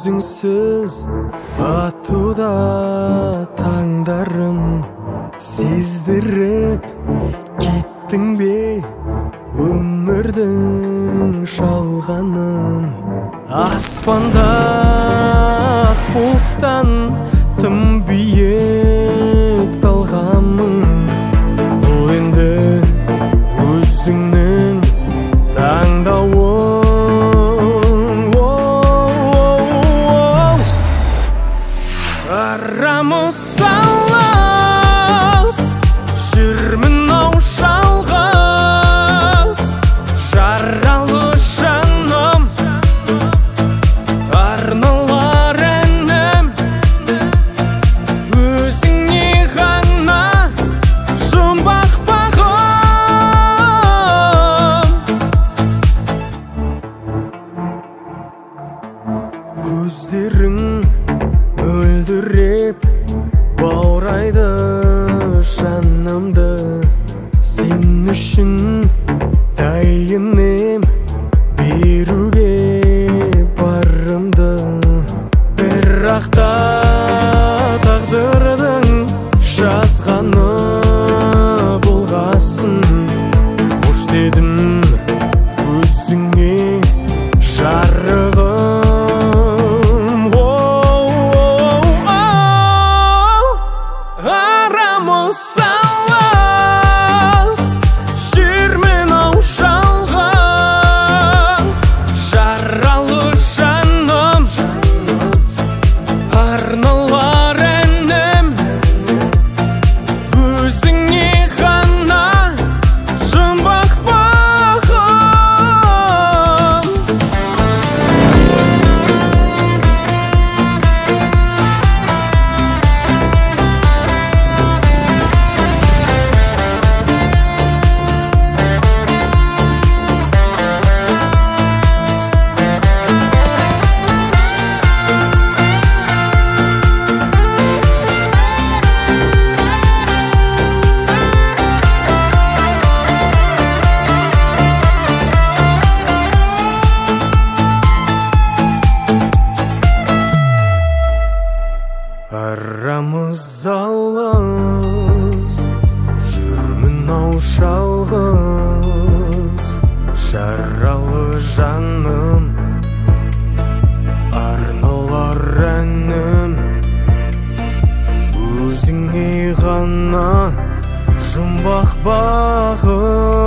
өзіңсіз атуда таңдарым сездіріп кеттің бе өмірдің шалғанын аспанда ақ бұлттан тым биік талғамың бұл енді өзіңнің таңдауың арамыз алыс жүрмін ау жалғыз жаралы жаным арналар әнім өзіңе ғана жұмбақ бағым көздерің мөлдіреп баурайды жанымды сен үшін дайын ем беруге барымды бірақ та тағдырдың жазғаны болғасын қош дедім өзіңе жарығым арамыз алыс жүрмін ау жалғыз жаралы жаным арналар әнім өзіңе ғана жұмбақ бағым арамыз алыс жүрмін ау жалғыз жаралы жаным арналар әнім өзіңе ғана жұмбақ бағым